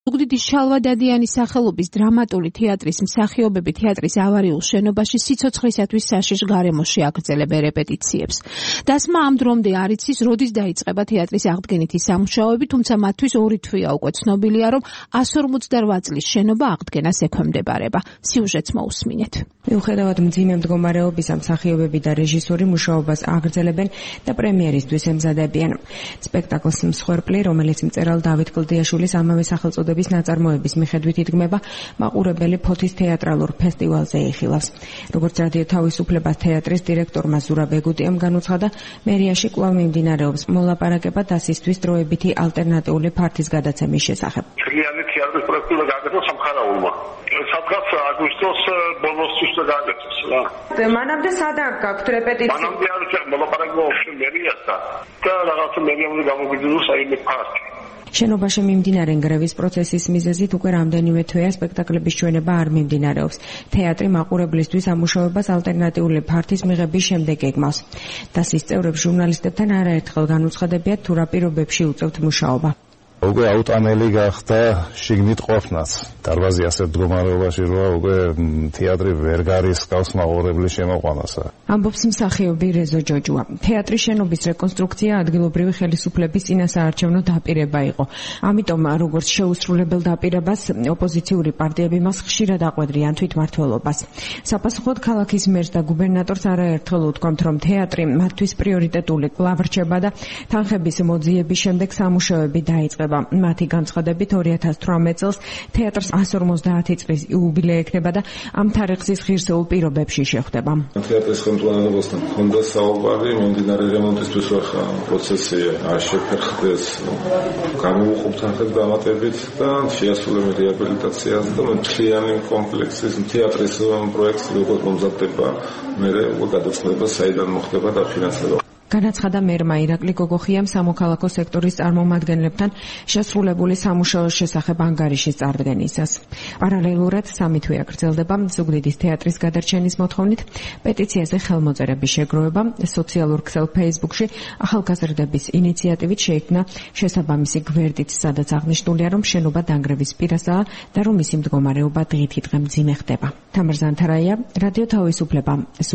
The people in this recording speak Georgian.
ზუგდიდის შალვა-დადიანის სახელობის დრამატული თეატრის მსახიობები თეატრის ავარიულ შენობაში სიცოცხლისათვის საშიშ გარემოში აგრძელებენ რეპეტიციებს. დასმა ამ დრომდე არ იცის, როდის დაიწყება თეატრის აღდგენითი სამუშაოები, თუმცა მათთვის ორი თვეა უკვე ცნობილია, რომ 158 წლის შენობა აღდგენას ექვემდებარება. სიუჟეტს მოусმინეთ. მიუხედავად მძიმე მდგომარეობისა, მსახიობები და რეჟისორი მუშაობას აგრძელებენ და პრემიერისთვის ემზადებიან. სპექტაკლს მსხვერპლი, რომელიც მწერალ დავით კლდიაშვილის ამავე სახელწოდების ნაწარმოების მიხედვით იდგმება, მაყურებელი ფოთის თეატრალურ ფესტივალზე იხილავს. როგორც რადიო თავისუფლებას თეატრის დირექტორმა ზურაბ ეგუდიამ განუცხადა, მერიაში კვლავ მიმდინარეობს მოლაპარაკება დასისთვის დროებითი ალტერნატიული ფართის გადაცემის შესახებ. მთლიანი თეატრის პროექტი გაგაცნო სამხარაულმა. სადღაც აგვისტოს ბოლოსთვის გაგაცნოს რა. მანამდე სადაა გაქვთ რეპეტიცია? მანამდე არის მოლაპარაკება მერიასთან და რაღაც მერიამდე გამოგვიძინოს საიმე ფართი. შენობაში მიმდინარე გრევის პროცესის მიზეზით უკვე რამდენიმე თვეა სპექტაკლების ჩვენება არ მიმდინარეობს. თეატრი მაყურებლისთვის ამუშავებას ალტერნატიული ფართის მიღების შემდეგ ეგმავს. დასის წევრებს ჟურნალისტებთან არაერთხელ განუცხადებიათ თუ რა პირობებში უწევთ მუშაობა. უკვე აუტანელი გახდა შიგნით ყოფნაც. დარბაზი ასეთ მდგომარეობაში როა უკვე თეატრი ვერ გარისკავს მაყურებლის შემოყვანასა. ამბობს მსახიობი რეზო ჯოჯუა. თეატრის შენობის რეკონსტრუქცია ადგილობრივი ხელისუფლების წინასაარჩევნო დაპირება იყო. ამიტომ როგორც შეუსრულებელ დაპირებას ოპოზიციური პარტიები მას ხშირად აყვედრიან თვითმმართველობას. საპასუხოდ ქალაქის მერს და გუბერნატორს არაერთხელ უთქვამთ, რომ თეატრი მათთვის პრიორიტეტული კვლავ რჩება და თანხების მოძიების შემდეგ სამუშაოები დაიწყება. მათი განცხადებით 2018 წელს თეატრს 150 წლის იუბილე ექნება და ამ თარიღის ღირსეულ პირობებში შეხვდება. თეატრის ხელმძღვანელობასთან ჰქონდა საუბარი მიმდინარე რემონტისთვის ახლა პროცესი არ შეფერხდეს გამოუყოფთ თანხებს დამატებით და შეასრულებენ რეაბილიტაციას და მთლიანი კომპლექსის თეატრის პროექტი როგორც მომზადდება მე გადაწყვეტება საიდან მოხდება და ფინანსება. განაცხადა მერმა ირაკლი გოგოხიამ სამოქალაქო სექტორის წარმომადგენლებთან შესრულებული სამუშაოს შესახებ ანგარიშის წარდგენისას. პარალელურად სამი თვე აგრძელდება ზუგდიდის თეატრის გადარჩენის მოთხოვნით პეტიციაზე ხელმოწერების შეგროვება. სოციალურ ქსელ Facebook-ში ახალგაზრდების ინიციატივით შეიქმნა შესაბამისი გვერდით, სადაც აღნიშნულია, რომ შენობა დანგრევის პირასაა და რომ მისი მდგომარეობა დღითიდღე მძიმე ხდება. თამარ ზანთარაია, რადიო თავისუფლება.